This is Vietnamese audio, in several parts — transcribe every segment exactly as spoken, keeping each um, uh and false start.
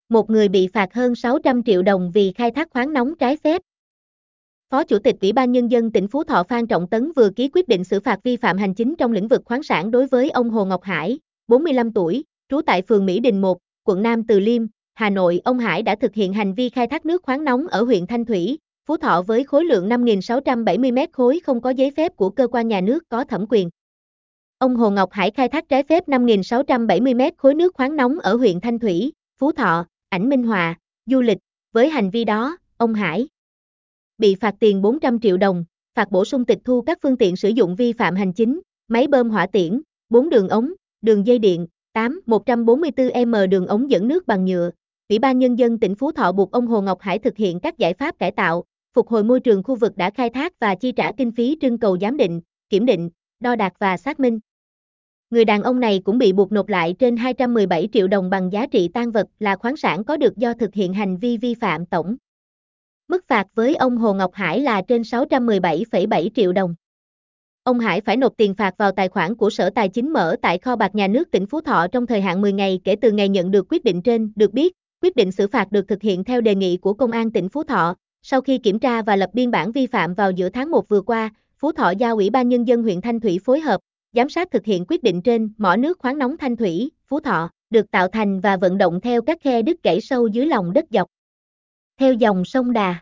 một người bị phạt hơn sáu trăm triệu đồng vì khai thác khoáng nóng trái phép. Phó Chủ tịch Ủy ban Nhân dân tỉnh Phú Thọ Phan Trọng Tấn vừa ký quyết định xử phạt vi phạm hành chính trong lĩnh vực khoáng sản đối với ông Hồ Ngọc Hải, bốn mươi lăm tuổi, trú tại phường Mỹ Đình một, quận Nam Từ Liêm, Hà Nội. Ông Hải đã thực hiện hành vi khai thác nước khoáng nóng ở huyện Thanh Thủy, Phú Thọ với khối lượng năm nghìn sáu trăm bảy mươi mét khối không có giấy phép của cơ quan nhà nước có thẩm quyền. Ông Hồ Ngọc Hải khai thác trái phép năm nghìn sáu trăm bảy mươi mét khối nước khoáng nóng ở huyện Thanh Thủy, Phú Thọ. Ảnh minh họa, du lịch. Với hành vi đó, ông Hải bị phạt tiền bốn trăm triệu đồng, phạt bổ sung tịch thu các phương tiện sử dụng vi phạm hành chính, máy bơm hỏa tiễn, bốn đường ống, đường dây điện, tám một trăm bốn mươi tư mét đường ống dẫn nước bằng nhựa. Ủy ban Nhân dân tỉnh Phú Thọ buộc ông Hồ Ngọc Hải thực hiện các giải pháp cải tạo, phục hồi môi trường khu vực đã khai thác và chi trả kinh phí trưng cầu giám định, kiểm định, đo đạc và xác minh. Người đàn ông này cũng bị buộc nộp lại trên hai trăm mười bảy triệu đồng bằng giá trị tang vật là khoáng sản có được do thực hiện hành vi vi phạm. Tổng mức phạt với ông Hồ Ngọc Hải là trên sáu trăm mười bảy phẩy bảy triệu đồng. Ông Hải phải nộp tiền phạt vào tài khoản của Sở Tài chính mở tại kho bạc nhà nước tỉnh Phú Thọ trong thời hạn mười ngày kể từ ngày nhận được quyết định trên. Được biết, quyết định xử phạt được thực hiện theo đề nghị của Công an tỉnh Phú Thọ. Sau khi kiểm tra và lập biên bản vi phạm vào giữa tháng một vừa qua, Phú Thọ giao Ủy ban Nhân dân huyện Thanh Thủy phối hợp, giám sát thực hiện quyết định trên. Mỏ nước khoáng nóng Thanh Thủy, Phú Thọ, được tạo thành và vận động theo các khe đứt gãy sâu dưới lòng đất dọc theo dòng sông Đà.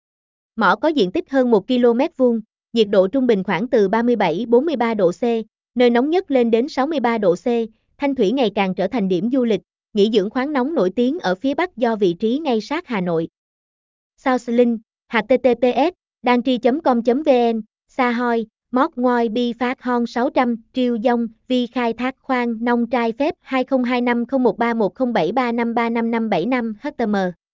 Mỏ có diện tích hơn một ki lô mét vuông, nhiệt độ trung bình khoảng từ ba mươi bảy đến bốn mươi ba độ C, nơi nóng nhất lên đến sáu mươi ba độ C. Thanh Thủy ngày càng trở thành điểm du lịch, nghỉ dưỡng khoáng nóng nổi tiếng ở phía Bắc do vị trí ngay sát Hà Nội. South H T T P S dantri chấm com chấm vn Sa hoi, mót ngoi bi phát hon sáu trăm, triêu dông, vi khai thác khoan nông trái phép hai không hai năm không một ba một không bảy ba năm ba năm năm bảy năm H T M